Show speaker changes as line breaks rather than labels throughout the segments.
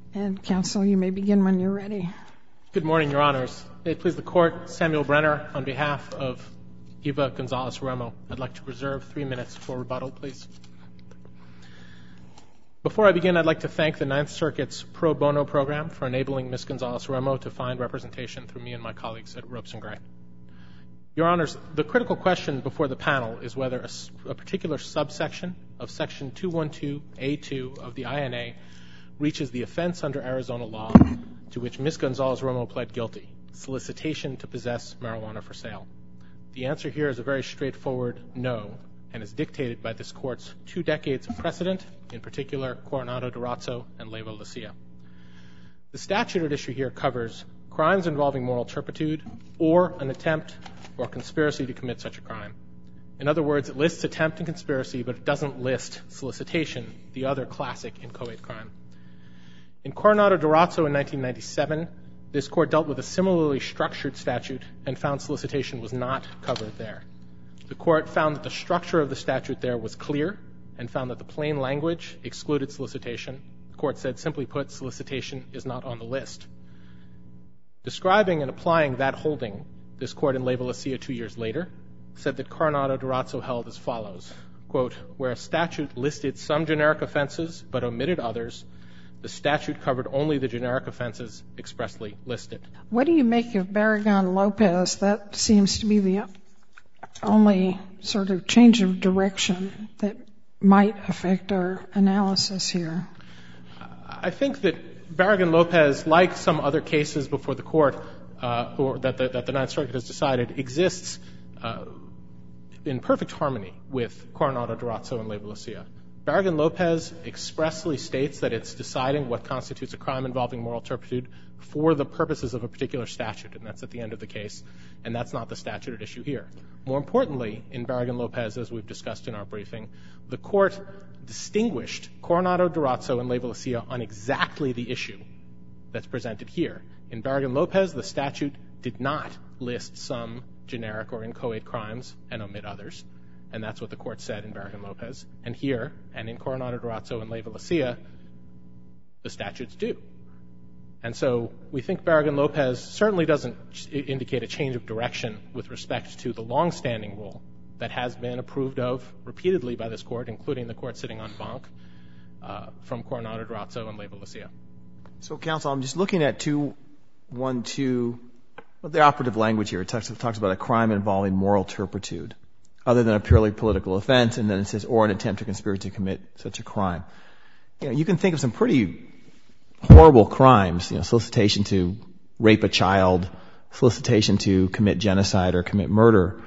And counsel, you may begin when you're ready.
Good morning, Your Honors. May it please the Court, Samuel Brenner, on behalf of Eva Gonzalez-Romo. I'd like to reserve 3 minutes for rebuttal, please. Before I begin, I'd like to thank the Ninth Circuit's pro bono program for enabling Ms. Gonzalez-Romo to find representation through me and my colleagues at Ropes & Gray. Your Honors, the critical question before the panel is whether a particular subsection of Section 212A2 of the INA reaches the offense under Arizona law to which Ms. Gonzalez-Romo pled guilty, solicitation to possess marijuana for sale. The answer here is a very straightforward no, and is dictated by this Court's 2 decades of precedent, in particular Coronado-Durazzo and Leyva-Lucia. The statute at issue here covers crimes involving moral turpitude or an attempt or conspiracy to commit such a crime. In other words, it lists attempt and conspiracy, but it doesn't list solicitation, the other classic inchoate crime. In Coronado-Durazzo in 1997, this Court dealt with a similarly structured statute and found solicitation was not covered there. The Court found that the structure of the statute there was clear and found that the plain language excluded solicitation. The Court said, simply put, solicitation is not on the list. Describing and applying that holding, this Court in Leyva-Lucia 2 years later said that Coronado-Durazzo held as follows, quote, where a statute listed some generic offenses but omitted others, the statute covered only the generic offenses expressly listed.
What do you make of Barragan-Lopez? That seems to be the only sort of change of direction that might affect our analysis here.
I think that Barragan-Lopez, like some other cases before the Court, or that the Ninth Circuit has decided, exists in perfect harmony with Coronado-Durazzo and Leyva-Lucia. Barragan-Lopez expressly states that it's deciding what constitutes a crime involving moral turpitude for the purposes of a particular statute, and that's at the end of the case, and that's not the statute at issue here. More importantly, in Barragan-Lopez, as we've discussed in our briefing, the Court distinguished Coronado-Durazzo and Leyva-Lucia on exactly the issue that's presented here. In Barragan-Lopez, the statute did not list some generic or inchoate crimes and omit others, and that's what the Court said in Barragan-Lopez. And here, and in Coronado-Durazzo and Leyva-Lucia, the statutes do. And so we think Barragan-Lopez certainly doesn't indicate a change of direction with respect to the longstanding rule that has been approved of repeatedly by this Court, including the Court sitting on Bonk, from Coronado-Durazzo and Leyva-Lucia.
So, counsel, I'm just looking at 212, the operative language here. It talks about a crime involving moral turpitude, other than a purely political offense, and then it says, or an attempt or conspiracy to commit such a crime. You know, you can think of some pretty horrible crimes, solicitation to rape a child, solicitation to commit genocide or commit murder.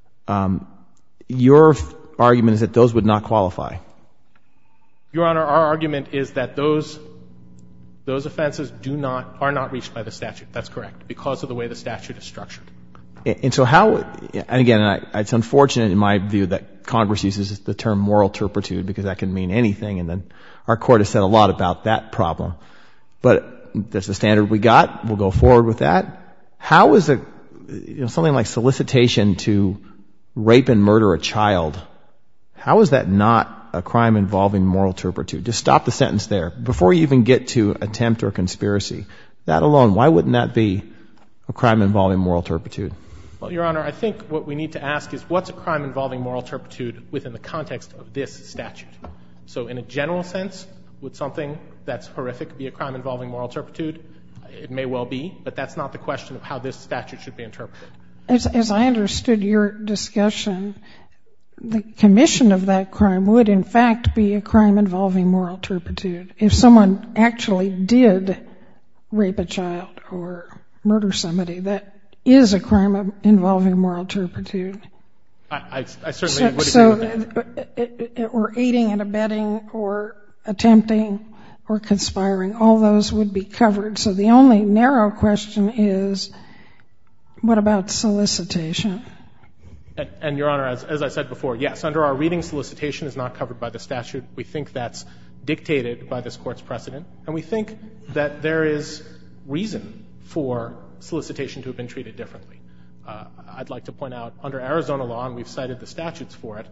Your argument is that those would not qualify.
Your Honor, our argument is that those offenses are not reached by the statute. That's correct, because of the way the statute is structured.
And so how, and again, it's unfortunate in my view that Congress uses the term moral turpitude because that can mean anything, and then our Court has said a lot about that problem. But that's the standard we got. We'll go forward with that. How is something like solicitation to rape and murder a child, how is that not a crime involving moral turpitude? Just stop the sentence there. Before you even get to attempt or conspiracy, that alone, why wouldn't that be a crime involving moral turpitude?
Well, Your Honor, I think what we need to ask is what's a crime involving moral turpitude within the context of this statute? So in a general sense, would something that's horrific be a crime involving moral turpitude? It may well be, but that's not the question of how this statute should be interpreted.
As I understood your discussion, the commission of that crime would in fact be a crime involving moral turpitude. If someone actually did rape a child or murder somebody, that is a crime involving moral turpitude.
I certainly would agree with that.
Or aiding and abetting or attempting or conspiring, all those would be covered. So the only narrow question is, what about solicitation?
And, Your Honor, as I said before, yes, under our reading, solicitation is not covered by the statute. We think that's dictated by this Court's precedent. And we think that there is reason for solicitation to have been treated differently. I'd like to point out, under Arizona law, and we've cited the statutes for it,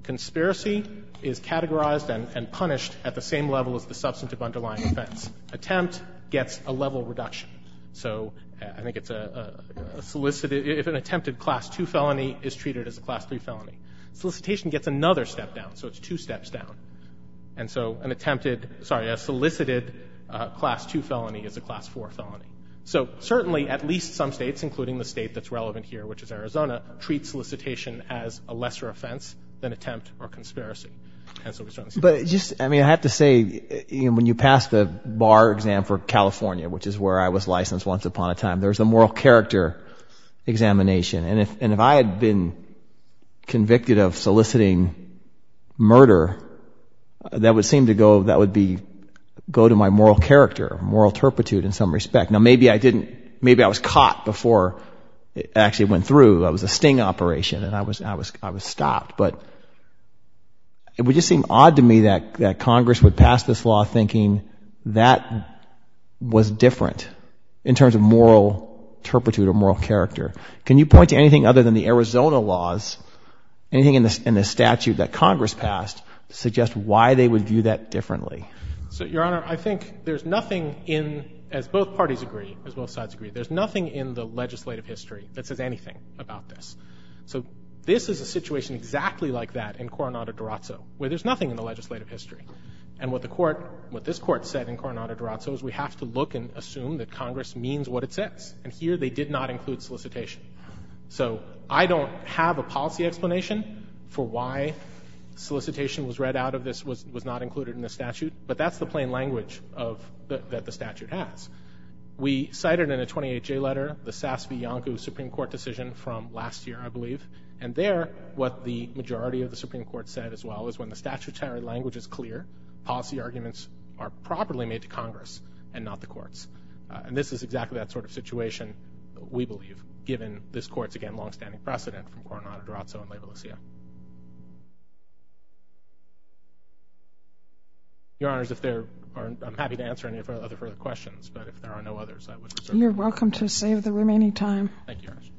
Conspiracy is categorized and punished at the same level as the substantive underlying offense. Attempt gets a level reduction. So I think it's a solicited, if an attempted Class 2 felony is treated as a Class 3 felony. Solicitation gets another step down, so it's 2 steps down. And so a solicited Class 2 felony is a Class 4 felony. So certainly at least some states, including the state that's relevant here, which is Arizona, treat solicitation as a lesser offense than attempt or conspiracy. And so we certainly see
But I have to say, when you pass the bar exam for California, which is where I was licensed once upon a time, there was a moral character examination. And if I had been convicted of soliciting murder, that would go to my moral character, moral turpitude in some respect. Now maybe I was caught before it actually went through. That was a sting operation and I was stopped. But it would just seem odd to me that Congress would pass this law thinking that was different in terms of moral turpitude or moral character. Can you point to anything other than the Arizona laws, anything in the statute that Congress passed to suggest why they would view that differently?
So, Your Honor, I think there's nothing as both sides agree, there's nothing in the legislative history that says anything about this. So this is a situation exactly like that in Coronado-Durazzo, where there's nothing in the legislative history. And what this court said in Coronado-Durazzo is we have to look and assume that Congress means what it says. And here they did not include solicitation. So I don't have a policy explanation for why solicitation was read out of this, was not included in the statute, but that's the plain language that the statute has. We cited in a 28J letter the Sass v. Iancu Supreme Court decision from last year, I believe, and there what the majority of the Supreme Court said as well is when the statutory language is clear, policy arguments are properly made to Congress and not the courts. And this is exactly that sort of situation, we believe, given this court's, again, longstanding precedent from Coronado-Durazzo and Leyva Lucia. Your Honors, I'm happy to answer any other further questions, but if there are no others, I would reserve.
You're welcome to save the remaining time.
Thank you, Your Honors.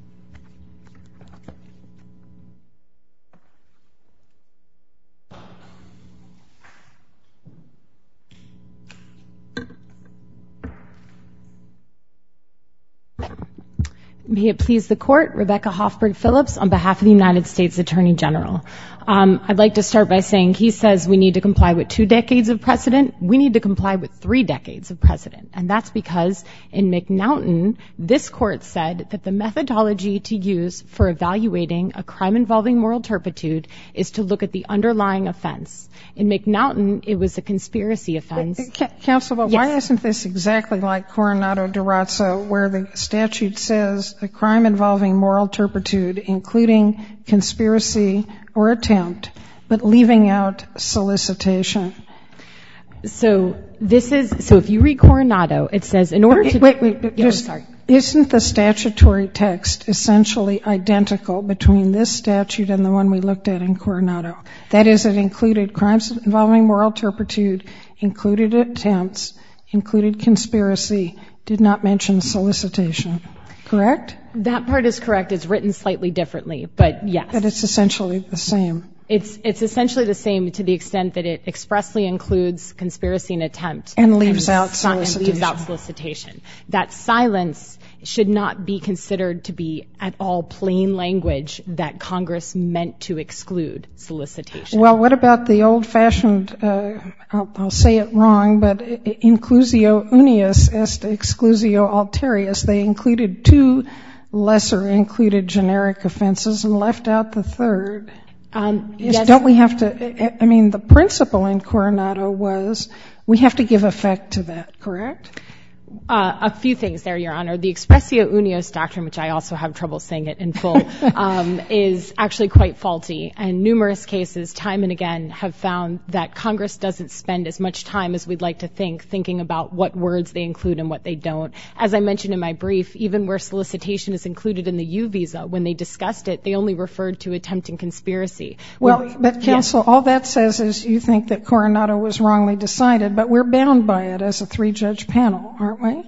May it please the Court, Rebecca Hoffberg-Phillips on behalf of the United States Attorney General. I'd like to start by saying he says we need to comply with 2 decades of precedent. We need to comply with 3 decades of precedent. And that's because in McNaughton, this Court said that the methodology to use for evaluating a crime involving moral turpitude is to look at the underlying offense. In McNaughton, it was a conspiracy offense.
Counsel, but why isn't this exactly like Coronado-Durazzo, where the statute says a crime involving moral turpitude, including conspiracy or attempt, but leaving out solicitation?
So if you read Coronado, it says in order to...
Wait, isn't the statutory text essentially identical between this statute and the one we looked at in Coronado? That is, it included crimes involving moral turpitude, included attempts, included conspiracy, did not mention solicitation. Correct?
That part is correct. It's written slightly differently, but yes.
But it's essentially the same.
It's essentially the same to the extent that it expressly includes conspiracy and attempt.
And leaves out solicitation.
And leaves out solicitation. That silence should not be considered to be at all plain language that Congress meant to exclude solicitation.
Well, what about the old-fashioned, I'll say it wrong, but inclusio unius est exclusio alterius. They included 2 lesser included generic offenses and left out the third.
Yes.
Don't we have to, the principle in Coronado was we have to give effect to that, correct?
A few things there, Your Honor. The expressio unius doctrine, which I also have trouble saying it in full, is actually quite faulty. And numerous cases, time and again, have found that Congress doesn't spend as much time as we'd like to thinking about what words they include and what they don't. As I mentioned in my brief, even where solicitation is included in the U visa, when they discussed it, they only referred to attempt and conspiracy.
Well, but counsel, all that says is you think that Coronado was wrongly decided, but we're bound by it as a 3-judge panel, aren't we?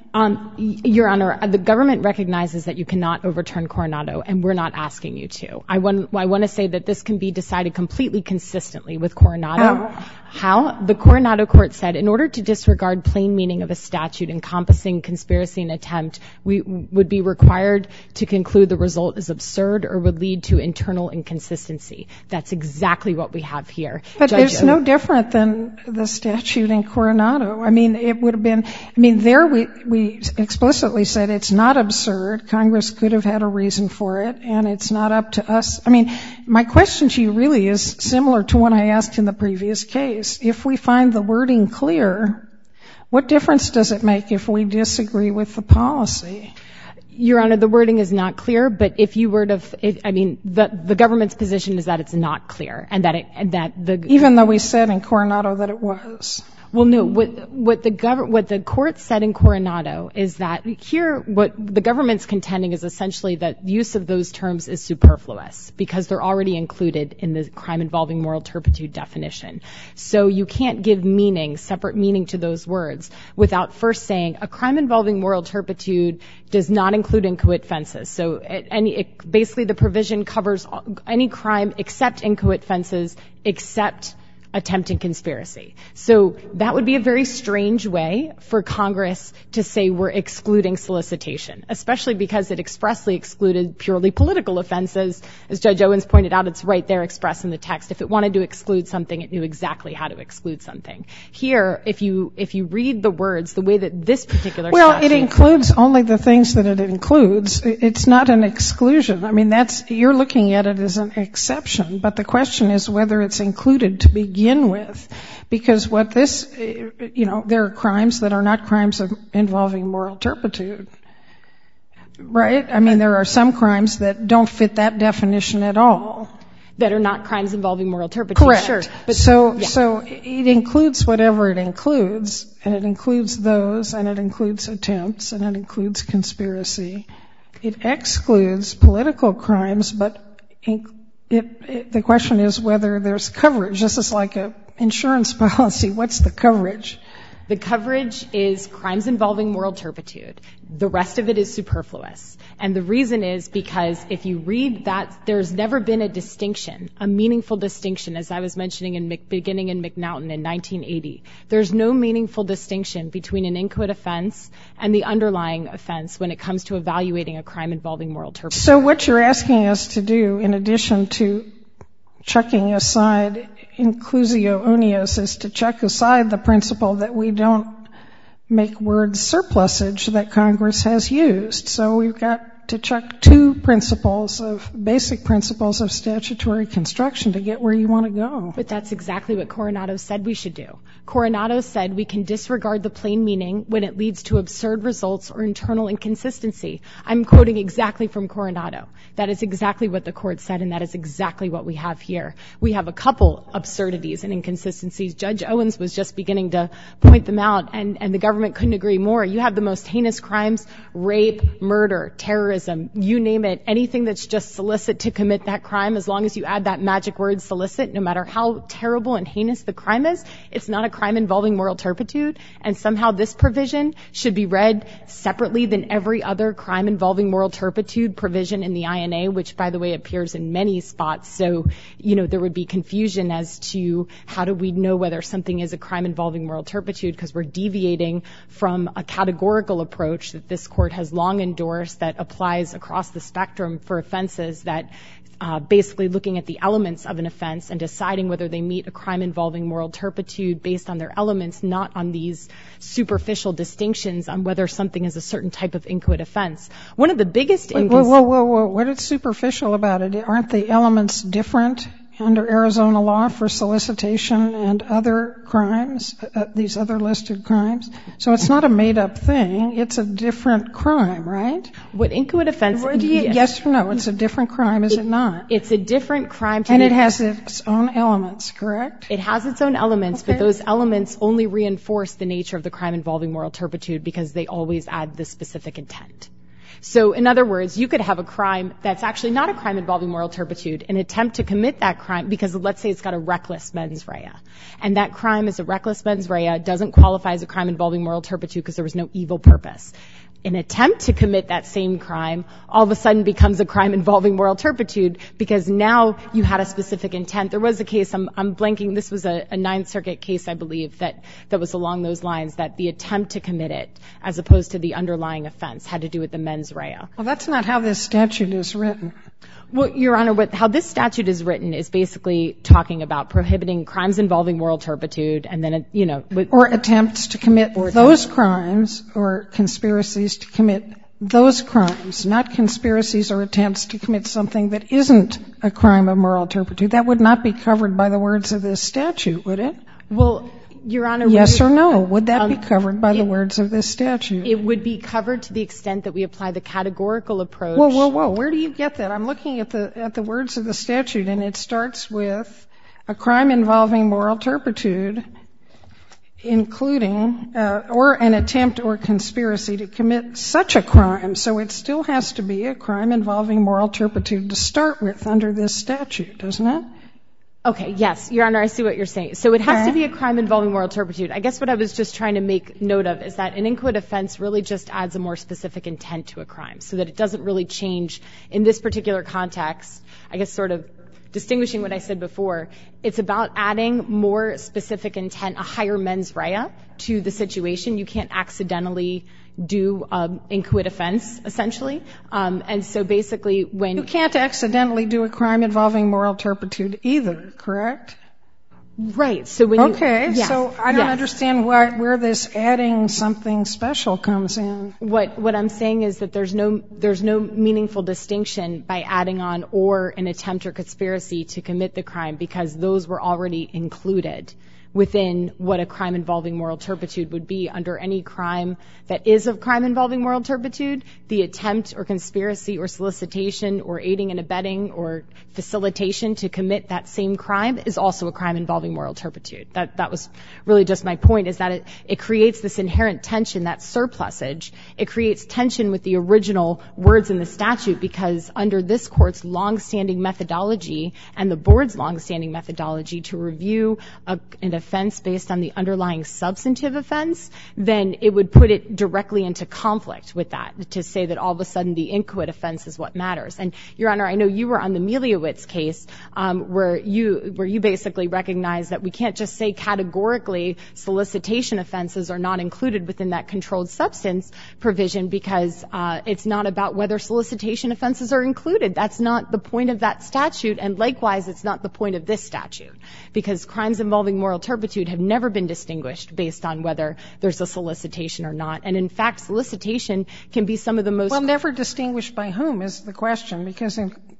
Your Honor, the government recognizes that you cannot overturn Coronado, and we're not asking you to. I want to say that this can be decided completely consistently with Coronado. How? The Coronado court said, in order to disregard plain meaning of a statute encompassing conspiracy and attempt, we would be required to conclude the result is absurd or would lead to internal inconsistency. That's exactly what we have here.
But it's no different than the statute in Coronado. I mean, it would have been, there we explicitly said it's not absurd. Congress could have had a reason for it, and it's not up to us. My question to you really is similar to what I asked in the previous case. If we find the wording clear, what difference does it make if we disagree with the policy?
Your Honor, the wording is not clear, but if you were to, the government's position is that it's not clear, and
even though we said in Coronado that it was.
Well, no. What the court said in Coronado is that here, what the government's contending is essentially that use of those terms is superfluous because they're already included in the crime involving moral turpitude definition. So you can't give separate meaning to those words without first saying a crime involving moral turpitude does not include inchoate offenses. So basically the provision covers any crime except inchoate offenses except attempting conspiracy. So that would be a very strange way for Congress to say we're excluding solicitation, especially because it expressly excluded purely political offenses. As Judge Owens pointed out, it's right there expressed in the text. If it wanted to exclude something, it knew exactly how to exclude something. Here, if you read the words the way that this particular statute...
it includes only the things that it includes. It's not an exclusion. You're looking at it as an exception, but the question is whether it's included to begin with, because there are crimes that are not crimes involving moral turpitude, right? There are some crimes that don't fit that definition at all.
That are not crimes involving moral turpitude.
Correct.
Sure.
But so it includes whatever it includes, and it includes those, and it includes attempts, and it includes conspiracy. It excludes political crimes, but the question is whether there's coverage. This is like an insurance policy. What's the coverage?
The coverage is crimes involving moral turpitude. The rest of it is superfluous. And the reason is because if you read that, there's never been a distinction, a meaningful distinction, as I was mentioning beginning in McNaughton in 1980. There's no meaningful distinction between an inchoate offense and the underlying offense when it comes to evaluating a crime involving moral turpitude.
So what you're asking us to do, in addition to chucking aside inclusio unius, is to chuck aside the principle that we don't make words surplusage that Congress has used. So we've got to chuck two basic principles of statutory construction to get where you want to go.
But that's exactly what Coronado said we should do. Coronado said we can disregard the plain meaning when it leads to absurd results or internal inconsistency. I'm quoting exactly from Coronado. That is exactly what the court said, and that is exactly what we have here. We have a couple absurdities and inconsistencies. Judge Owens was just beginning to point them out, and the government couldn't agree more. You have the most heinous crimes: rape, murder, terrorism, you name it, anything that's just solicit to commit that crime. As long as you add that magic word solicit, no matter how terrible and heinous the crime is, it's not a crime involving moral turpitude, and somehow this provision should be read separately than every other crime involving moral turpitude provision in the INA, which, by the way, appears in many spots. So, there would be confusion as to how do we know whether something is a crime involving moral turpitude, because we're deviating from a categorical approach that this court has long endorsed that applies across the spectrum for offenses, that basically looking at the elements of an offense and deciding whether they meet a crime involving moral turpitude based on their elements, not on these superficial distinctions on whether something is a certain type of inchoate offense. One of the biggest...
Whoa. What is superficial about it? Aren't the elements different under Arizona law for solicitation and other crimes, these other listed crimes? So it's not a made-up thing. It's a different crime, right?
What inchoate offense...
Yes or no? It's a different crime, is it not?
It's a different crime.
And it has its own elements, correct?
It has its own elements, okay. But those elements only reinforce the nature of the crime involving moral turpitude because they always add the specific intent. So in other words, you could have a crime that's actually not a crime involving moral turpitude, an attempt to commit that crime because let's say it's got a reckless mens rea. And that crime is a reckless mens rea, doesn't qualify as a crime involving moral turpitude because there was no evil purpose. An attempt to commit that same crime all of a sudden becomes a crime involving moral turpitude because now you had a specific intent. There was a case, I'm blanking, this was a Ninth Circuit case, I believe, that was along those lines, that the attempt to commit it, as opposed to the underlying offense, had to do with the mens rea.
Well, that's not how this statute is written.
Well, Your Honor, how this statute is written is basically talking about prohibiting crimes involving moral turpitude and then,
or attempts to commit those crimes or conspiracies to commit those crimes, not conspiracies or attempts to commit something that isn't a crime of moral turpitude. That would not be covered by the words of this statute, would it?
Well, Your Honor,
yes or no? Would that be covered by the words of this statute?
It would be covered to the extent that we apply the categorical approach.
Whoa. Where do you get that? I'm looking at the words of the statute, and it starts with a crime involving moral turpitude, including or an attempt or conspiracy to commit such a crime. So it still has to be a crime involving moral turpitude to start with under this statute, doesn't it?
Okay, yes, Your Honor, I see what you're saying. So it has to be a crime involving moral turpitude. I guess what I was just trying to make note of is that an inchoate offense really just adds a more specific intent to a crime so that it doesn't really change in this particular context. I guess sort of distinguishing what I said before, it's about adding more specific intent, a higher mens rea to the situation. You can't accidentally do inchoate offense, essentially. And so basically when...
You can't accidentally do a crime involving moral turpitude either, correct?
Right. So when
Okay, so I don't understand where this adding something special comes in.
What I'm saying is that there's no meaningful distinction by adding on or an attempt or conspiracy to commit the crime because those were already included within what a crime involving moral turpitude would be. Under any crime that is a crime involving moral turpitude, the attempt or conspiracy or solicitation or aiding and abetting or facilitation to commit that same crime is also a crime involving moral turpitude. That was really just my point, is that it creates this inherent tension, that surplusage. It creates tension with the original words in the statute because under this court's longstanding methodology and the board's longstanding methodology to review an offense based on the underlying substantive offense, then it would put it directly into conflict with that, to say that all of a sudden the inchoate offense is what matters. And Your Honor, I know you were on the Miliowitz case where you basically recognized that we can't just say categorically solicitation offenses are not included within that controlled substance provision because it's not about whether solicitation offenses are included. That's not the point of that statute, and likewise it's not the point of this statute because crimes involving moral turpitude have never been distinguished based on whether there's a solicitation or not. And in fact, solicitation can be some of the most...
Well, never distinguished by whom is the question, because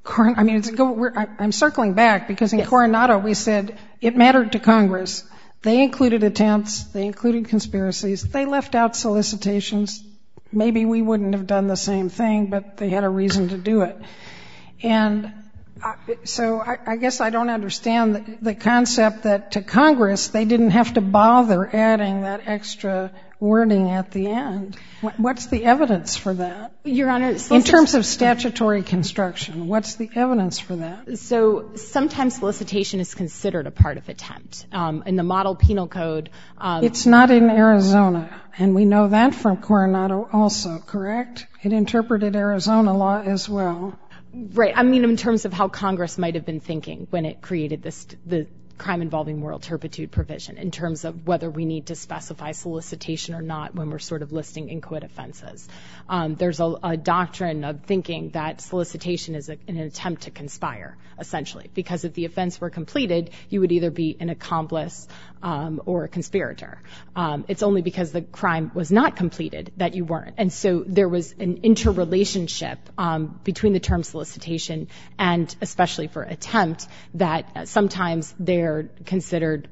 I'm circling back because in Coronado we said it mattered to Congress. They included attempts, they included conspiracies, they left out solicitations. Maybe we wouldn't have done the same thing, but they had a reason to do it. And so I guess I don't understand the concept that to Congress they didn't have to bother adding that extra wording at the end. What's the evidence for that?
Your Honor,
in terms of statutory construction, what's the evidence for that?
So sometimes solicitation is considered a part of attempt. In the model penal code...
It's not in Arizona, and we know that from Coronado also, correct? It interpreted Arizona law as well.
Right. I mean, in terms of how Congress might have been thinking when it created the crime involving moral turpitude provision, in terms of whether we need to specify solicitation or not when we're sort of listing inchoate offenses. There's a doctrine of thinking that solicitation is an attempt to conspire, essentially, because if the offense were completed, you would either be an accomplice or a conspirator. It's only because the crime was not completed that you weren't. And so there was an interrelationship between the term solicitation and especially for attempt that sometimes they're considered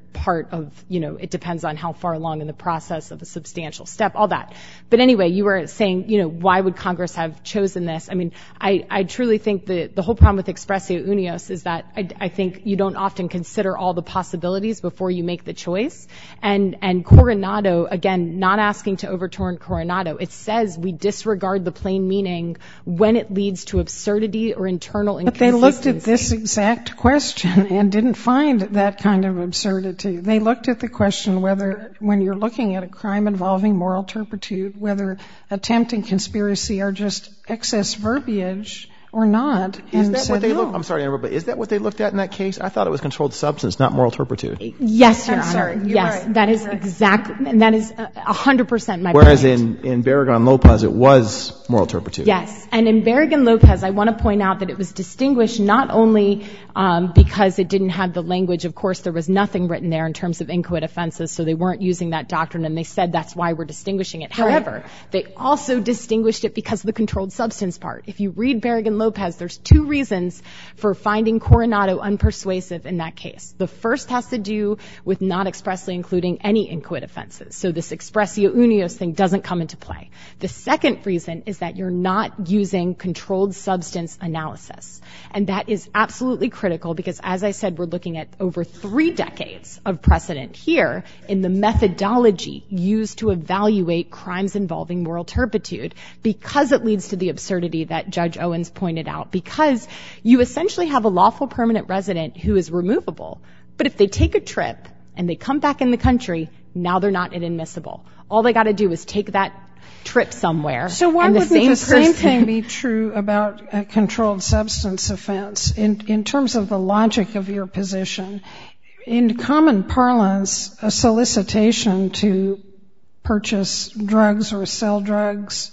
part of, it depends on how far along in the process of a substantial step, all that. But anyway, you were saying, why would Congress have chosen this? I mean, I truly think the whole problem with expressio unius is that I think you don't often consider all the possibilities before you make the choice. And Coronado, again, not asking to overturn Coronado, it says we disregard the plain meaning when it leads to absurdity or internal inconsistency.
But they looked at this exact question and didn't find that kind of absurdity. They looked at the question whether, when you're looking at a crime involving moral turpitude, whether attempt and conspiracy are just excess verbiage or not.
Is that what they looked? I'm sorry, Amber, but is that what they looked at in that case? I thought it was controlled substance, not moral turpitude.
Yes, Your Honor.
Sorry,
yes,
right.
That is exactly, and that is 100% my
Whereas
point.
in Barragan-Lopez, it was moral turpitude.
Yes, and in Barragan-Lopez, I want to point out that it was distinguished not only because it didn't have the language. Of course, there was nothing written there in terms of inchoate offenses, so they weren't using that doctrine, and they said that's why we're distinguishing it. However, they also distinguished it because of the controlled substance part. If you read Barragan-Lopez, there's two reasons for finding Coronado unpersuasive in that case. The first has to do with not expressly including any inchoate offenses. So this expressio unius thing doesn't come into play. The second reason is that you're not using controlled substance analysis. And that is absolutely critical because, as I said, we're looking at over 3 decades of precedent here in the methodology used to evaluate crimes involving moral turpitude because it leads to the absurdity that Judge Owens pointed out, because you essentially have a lawful permanent resident who is removable, but if they take a trip and they come back in the country, now they're not inadmissible. All they got to do is take that trip somewhere.
So why wouldn't the same thing be true about a controlled substance offense in terms of the logic of your position? In common parlance, a solicitation to purchase drugs or sell drugs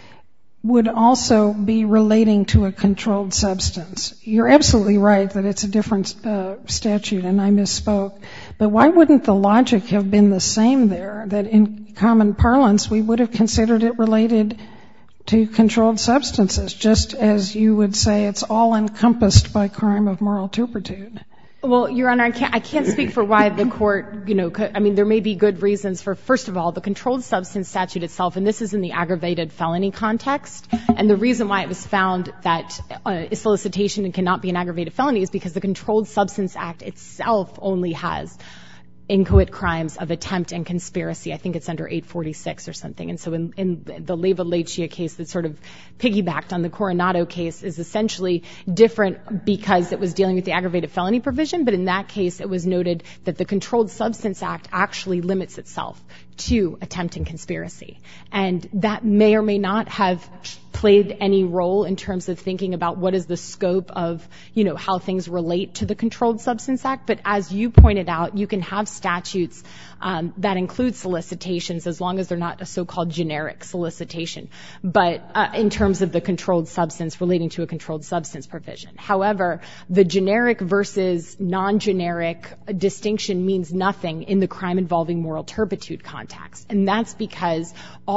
would also be relating to a controlled substance. You're absolutely right that it's a different statute, and I misspoke. But why wouldn't the logic have been the same there, that in common parlance we would have considered it related to controlled substances, just as you would say it's all encompassed by crime of moral turpitude?
Well, Your Honor, I can't speak for why the court, there may be good reasons for, first of all, the controlled substance statute itself, and this is in the aggravated felony context, and the reason why it was found that solicitation cannot be an aggravated felony is because the Controlled Substance Act itself only has inchoate crimes of attempt and conspiracy. I think it's under 846 or something. And so in the Leyva Lechia case that sort of piggybacked on the Coronado case is essentially different because it was dealing with the aggravated felony provision, but in that case it was noted that the Controlled Substance Act actually limits itself to attempt and conspiracy. And that may or may not have played any role in terms of thinking about what is the scope of, how things relate to the Controlled Substance Act. But as you pointed out, you can have statutes that include solicitations as long as they're not a so-called generic solicitation, but in terms of the controlled substance relating to a controlled substance provision. However, the generic versus non-generic distinction means nothing in the crime involving moral turpitude context. And that's because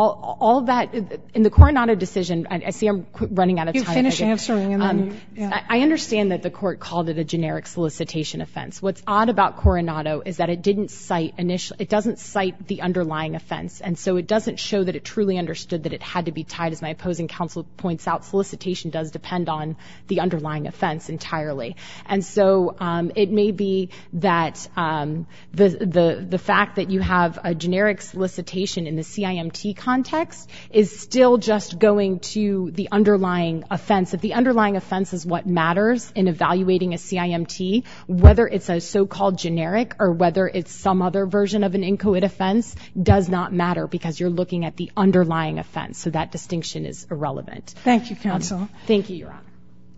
all that in the Coronado decision, I see I'm running out of time.
You finish answering and then
I understand that the court called it a generic solicitation offense. What's odd about Coronado is that it doesn't cite the underlying offense, and so it doesn't show that it truly understood that it had to be tied. As my opposing counsel points out, solicitation does depend on the underlying offense entirely. And so it may be that the fact that you have a generic solicitation in the CIMT context is still just going to the underlying offense. If the underlying offense is what matters in evaluating a CIMT, whether it's a so-called generic or whether it's some other version of an inchoate offense does not matter because you're looking at the underlying offense. So that distinction is irrelevant.
Thank you, counsel.
Thank you, Your Honor.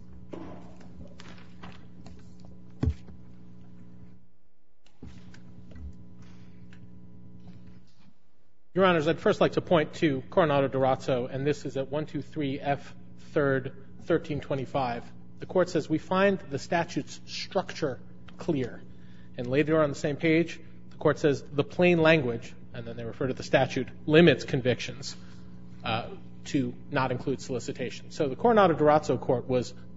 Your Honors, I'd first like to point to Coronado-Durazzo, and this is at 123 F. 3rd, 1325. The court says, we find the statute's structure clear. And later on the same page, the court says the plain language, and then they refer to the statute, limits convictions to not include solicitation. So the Coronado-Durazzo court was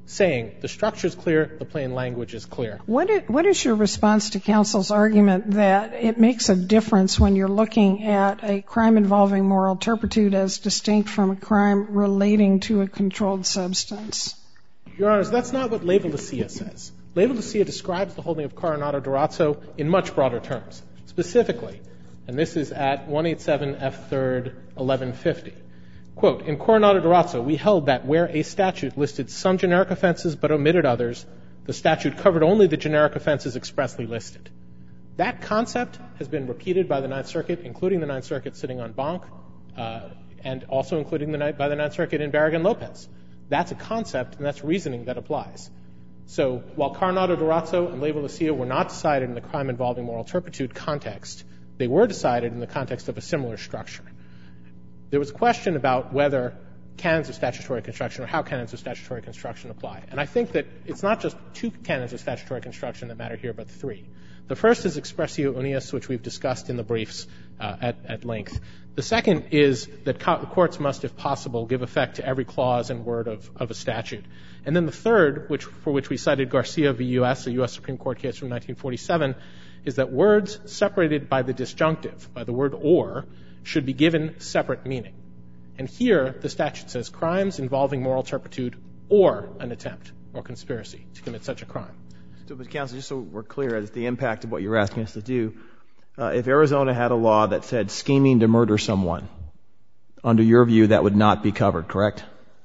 saying the structure is clear, the plain language is clear.
What is your response to counsel's argument that it makes a difference when you're looking at a crime involving moral turpitude as distinct from a crime relating to a controlled substance?
Your Honors, that's not what Leyva Lucia says. Leyva Lucia describes the holding of Coronado Durazzo in much broader terms. Specifically, and this is at 187 F. 3rd, 1150. Quote, in Coronado Durazzo, we held that where a statute listed some generic offenses but omitted others, the statute covered only the generic offenses expressly listed. That concept has been repeated by the Ninth Circuit, including the Ninth Circuit sitting on Bonk, and also including by the Ninth Circuit in Barragan-Lopez. That's a concept, and that's reasoning that applies. So while Coronado Durazzo and Leyva Lucia were not decided in the crime involving moral turpitude context, they were decided in the context of a similar structure. There was a question about whether canons of statutory construction or how canons of statutory construction apply. And I think that it's not just two canons of statutory construction that matter here, but three. The first is expressio unius, which we've discussed in the briefs at length. The second is that courts must, if possible, give effect to every clause and word of a statute. And then the third, for which we cited Garcia v. U.S., a U.S. Supreme Court case from 1947, is that words separated by the disjunctive, by the word or, should be given separate meaning. And here, the statute says crimes involving moral turpitude or an attempt or conspiracy to commit such a crime.
So, but counsel, just so we're clear as the impact of what you're asking us to do, if Arizona had a law that said scheming to murder someone, under your view, that would not be covered, correct?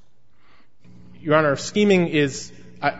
Your Honor, if scheming is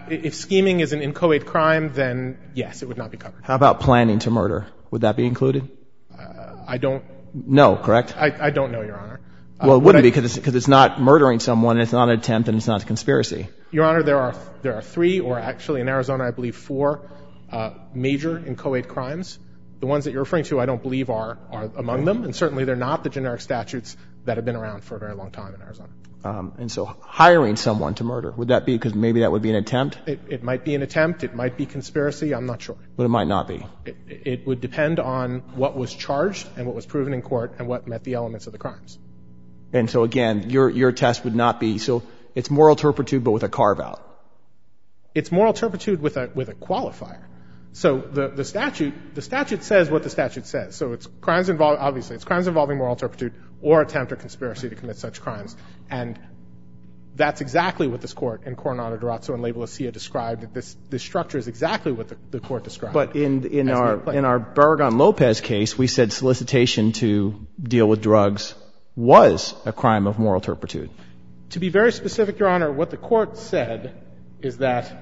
an inchoate crime, then yes, it would not be covered.
How about planning to murder? Would that be included?
I don't.
No, correct?
I don't know, Your Honor.
Well, it wouldn't be because it's not murdering someone, and it's not an attempt, and it's not a conspiracy.
Your Honor, there are three, or actually in Arizona, I believe four major inchoate crimes. The ones that you're referring to, I don't believe are among them, and certainly they're not the generic statutes that have been around for a very long time in Arizona.
And so hiring someone to murder, would that be because maybe that would be an attempt?
It might be an attempt. It might be conspiracy. I'm not sure.
But it might not be.
It would depend on what was charged and what was proven in court and what met the elements of the crimes.
And so, again, your test would not be, so it's moral turpitude but with a carve-out.
It's moral turpitude with a qualifier. So the statute says what the statute says. So it's crimes involving moral turpitude or attempt or conspiracy to commit such crimes. And that's exactly what this Court in Coronado Durazzo and Leyva Lucia described. This structure is exactly what the Court described.
But in our Barragan-Lopez case, we said solicitation to deal with drugs was a crime of moral turpitude.
To be very specific, Your Honor, what the Court said is that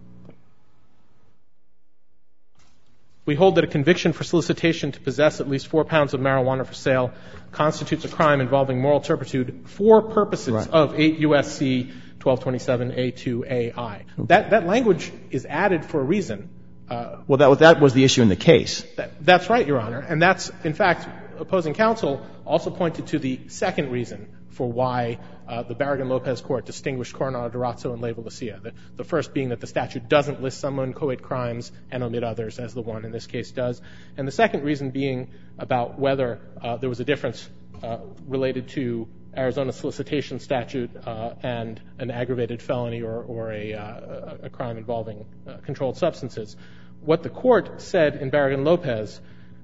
we hold that a conviction for solicitation to possess at least 4 pounds of marijuana for sale constitutes a crime involving moral turpitude for purposes of 8 U.S.C. 1227A2AI. That language is added for a reason.
Well, that was the issue in the case.
That's right, Your Honor. And that's, in fact, opposing counsel also pointed to the second reason for why the Barragan-Lopez Court distinguished Coronado Durazzo and Leyva Lucia. The first being that the statute doesn't list some inchoate crimes and omit others, as the one in this case does. And the second reason being about whether there was a difference related to Arizona's solicitation statute and an aggravated felony or a crime involving controlled substances. What the Court said in Barragan-Lopez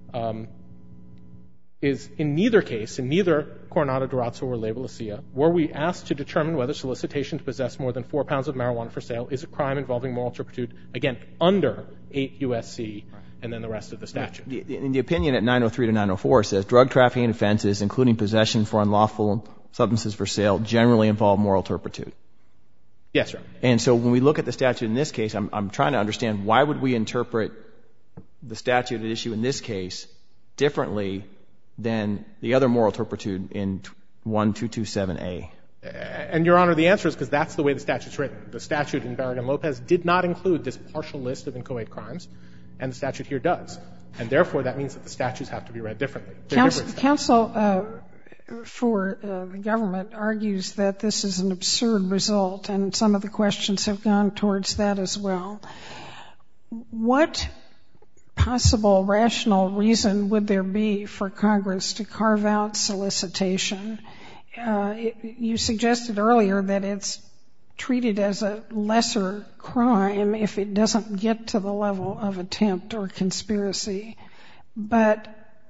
is in neither case, in neither Coronado Durazzo or Leyva Lucia, were we asked to determine whether solicitation to possess more than 4 pounds of marijuana for sale is a crime involving moral turpitude, again, under 8 U.S.C. and then the rest of the statute.
In the opinion at 903 to 904 says drug trafficking offenses, including possession for unlawful substances for sale, generally involve moral turpitude.
Yes, sir.
And so when we look at the statute in this case, I'm trying to understand why would we interpret the statute at issue in this case differently than the other moral turpitude in 1227A?
And, Your Honor, the answer is because that's the way the statute's written. The statute in Barragan-Lopez did not include this partial list of inchoate crimes, and the statute here does. And therefore, that means that the statutes have to be read differently.
Counsel for the government argues that this is an absurd result, and some of the questions have gone towards that as well. What possible rational reason would there be for Congress to carve out solicitation? You suggested earlier that it's treated as a lesser crime if it doesn't get to the level of attempt or conspiracy. But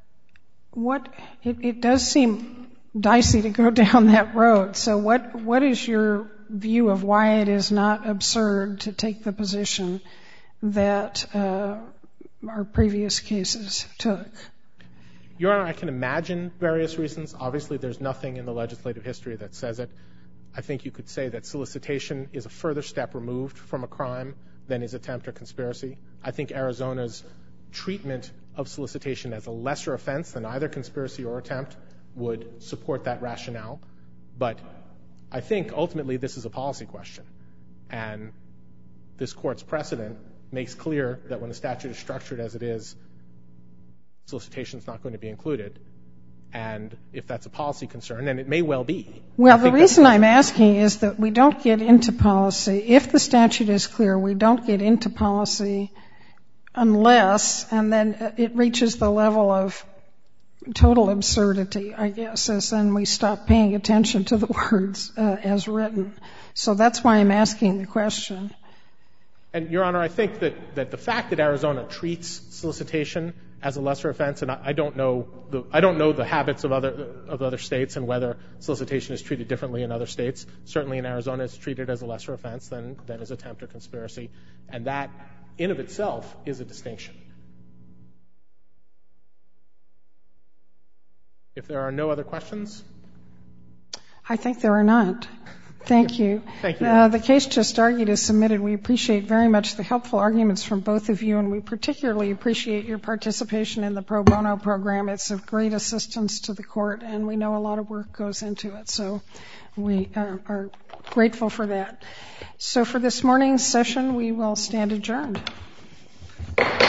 it does seem dicey to go down that road. So what is your view of why it is not absurd to take the position that our previous cases took?
Your Honor, I can imagine various reasons. Obviously, there's nothing in the legislative history that says it. I think you could say that solicitation is a further step removed from a crime than is attempt or conspiracy. I think Arizona's treatment of solicitation as a lesser offense than either conspiracy or attempt would support that rationale. But I think ultimately this is a policy question. And this Court's precedent makes clear that when a statute is structured as it is, solicitation is not going to be included. And if that's a policy concern, and it may well be.
Well, the reason I'm asking is that we don't get into policy. If the statute is clear, we don't get into policy unless, and then it reaches the level of total absurdity, I guess, as then we stop paying attention to the words as written. So that's why I'm asking the question.
And, Your Honor, I think that the fact that Arizona treats solicitation as a lesser offense, and I don't know the habits of other states and whether solicitation is treated differently in other states. Certainly in Arizona it's treated as a lesser offense than is attempt or conspiracy. And that in of itself is a distinction. If there are no other questions?
I think there are not. Thank you.
Thank you.
The case just argued is submitted. We appreciate very much the helpful arguments from both of you, and we particularly appreciate your participation in the pro bono program. It's of great assistance to the Court, and we know a lot of work goes into it. So we are grateful for that. So for this morning's session, we will stand adjourned.